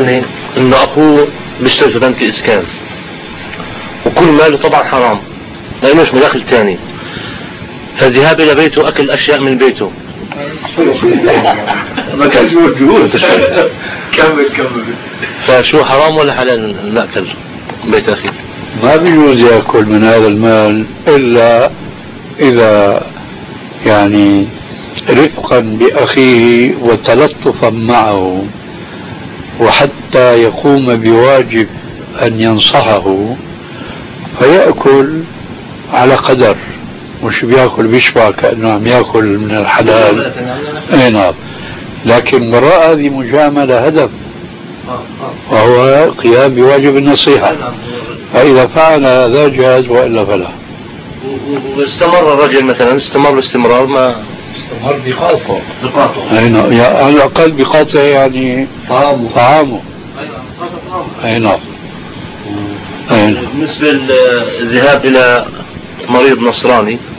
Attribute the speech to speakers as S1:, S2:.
S1: سألني انه اخوه بيشتغل في بنك اسكان وكل ماله طبعا حرام لانه مش مداخل تاني، فالذهاب الى بيته اكل اشياء من بيته
S2: ما كانش موجود. كمل.
S1: فشو حرام ولا حلال ناكل بيت اخي؟
S3: ما بيجوز يأكل من هذا المال إلا إذا يعني رفقا بأخيه وتلطفا معه وحتى يقوم بواجب أن ينصحه، فيأكل على قدر، مش بيأكل بيشبع كأنه عم يأكل من الحلال. اي نعم، لكن وراء هذه مجاملة هدف وهو قيام بواجب النصيحة، فإذا فعل هذا جاز وإلا فلا.
S1: واستمر الرجل مثلا استمرار ما
S2: استمر بقاطعه.
S3: اي نعم، على الأقل بقاطع يعني طعامه. اي نعم.
S1: بالنسبة للذهاب إلى مريض نصراني